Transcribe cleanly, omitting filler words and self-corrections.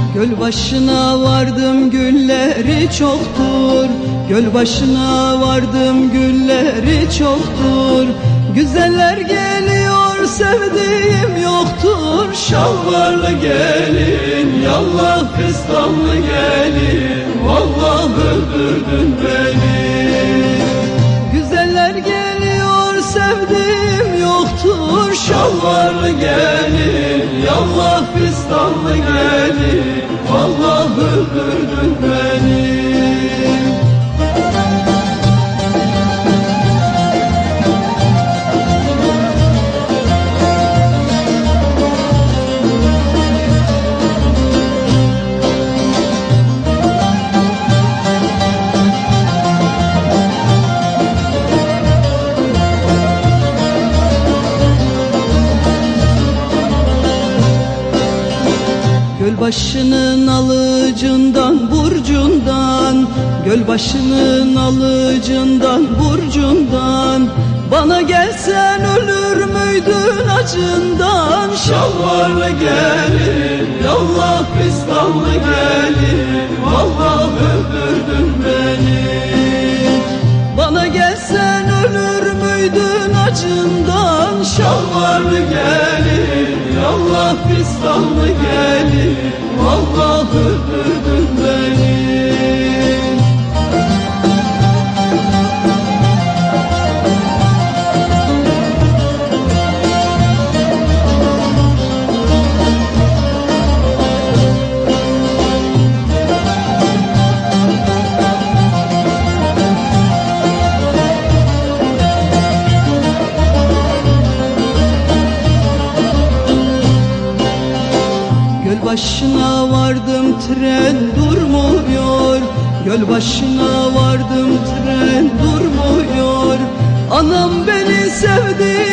Göl başına vardım gülleri çoktur, göl başına vardım gülleri çoktur. Güzeller geliyor sevdiğim yoktur. Şalvarlı gelin, yallah kıstanlı gelin, vallahi öldürdün beni. Güzeller geliyor sevdiğim yoktur. Şalvarlı gelin, yallah kıstanlı gelin, vallahi öldürdün beni. Gölbaşının alıcından burcundan, gölbaşının alıcından burcundan, bana gelsen ölür müydün acından? Şalvarlı gelin, yallah kıstanlı gelin, vallahi öldürdün beni. Bana gelsen ölür müydün acından? Şalvarlı gelin, yallah kıstanlı gelin, vallahi öldürdün beni. Gölbaşına vardım tren durmuyor, gölbaşına vardım tren durmuyor. Anam beni sevdi